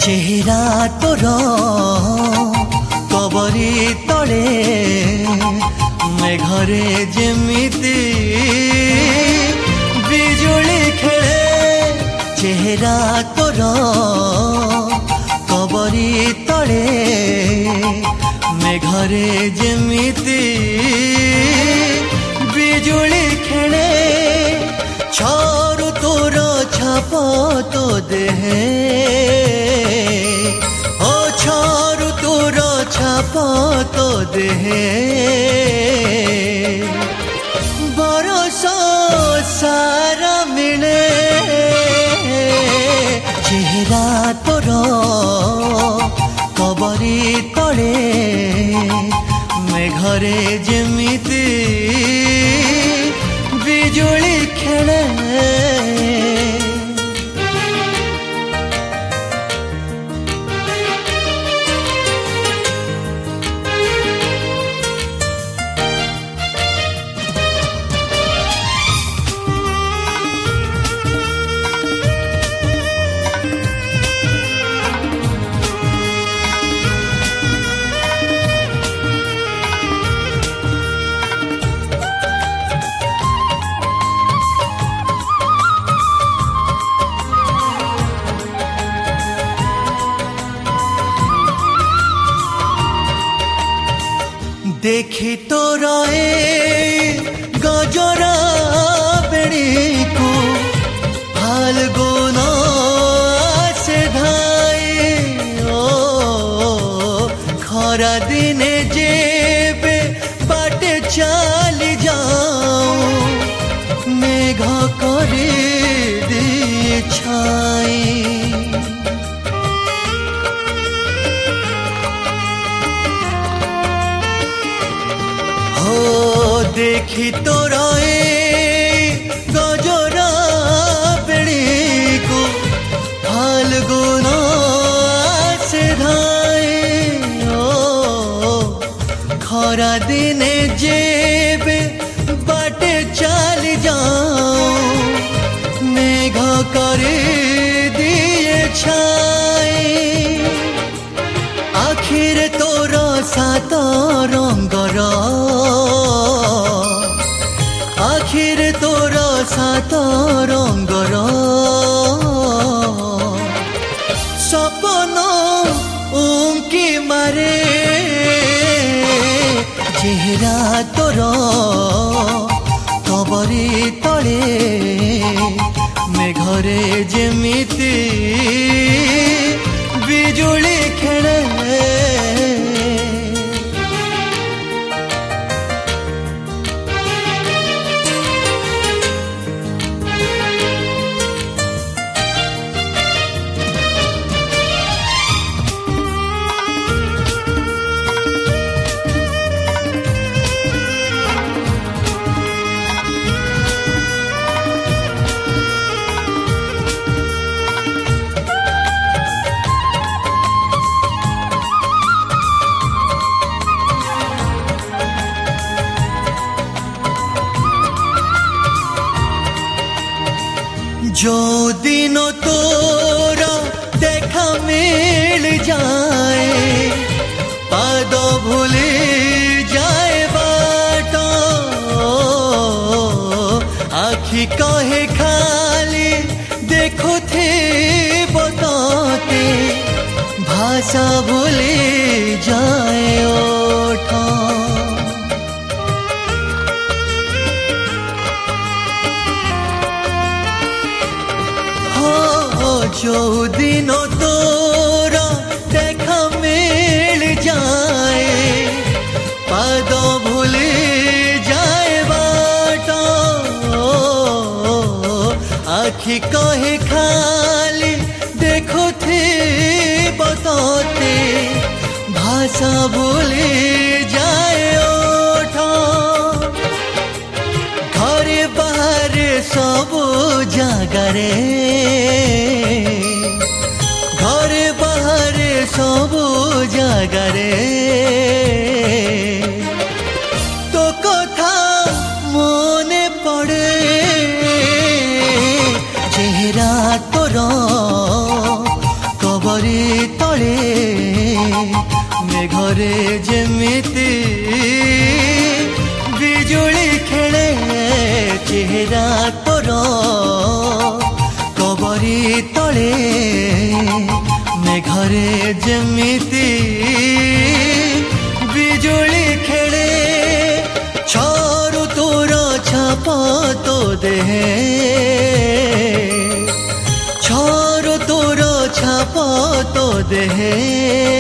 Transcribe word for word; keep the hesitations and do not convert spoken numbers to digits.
चेहरा तोर कबरी तले मेघरे जेमिति बिजुली खेले चेहरा तोर कबरी तले मेघरे जेमिति बिजुली खेले छारु तोर छाप तो देहे ओ छारु तोर छाप तो देहे बरस सारा मिले चेहरा तोर कबरी तले मेघरे जेमिति बिजुली खेले देखी तो रहे गजरा बेड़ी को फाल्गुन से धाए ओ खरा दिने जेबे बाटे चली जाऊं मेघ करे दिए छाई देखी तो रहे गजरा बेड़ी को फाल्गुन से धाए ओ खरा दिने जेबे बाटे चली जाऊं मेघ करे दिए छाई आखिर तोर सात रंगर आखिर तोर सात रंगर सपन उंकी मारे चेहरा तोर कबरी तले मेघरे जेमिति बिजुली खेले जो दिन तोरा देखा मिल जाए पाद भूले जाए बाट आखि कहे खाली देखो थे बताते भाषा भूले जाए ओठ जो दिन तोरा देखा मिल जाए पाद भूले जाए बाट आखि कहे खाली देखो थे बताते भाषा भूले जाए ओठ घरे बाहर सब जागारे घरे बाहरे सब जागारे तो कथा मने पड़े चेहरा तोर कबरी ଘରେ ଯେମିତି ବିଜୁଳି ଖେଳେ ଚେହେରା ତୋର କବରୀ ତଳେ ମେଘରେ ଯେମିତି ବିଜୁଳି ଖେଳେ ଛରୁ ତୋର ଛାପ ତୋ ଦେହେ ଛରୁ ତୋର ଛାପ ତୋ ଦେହେ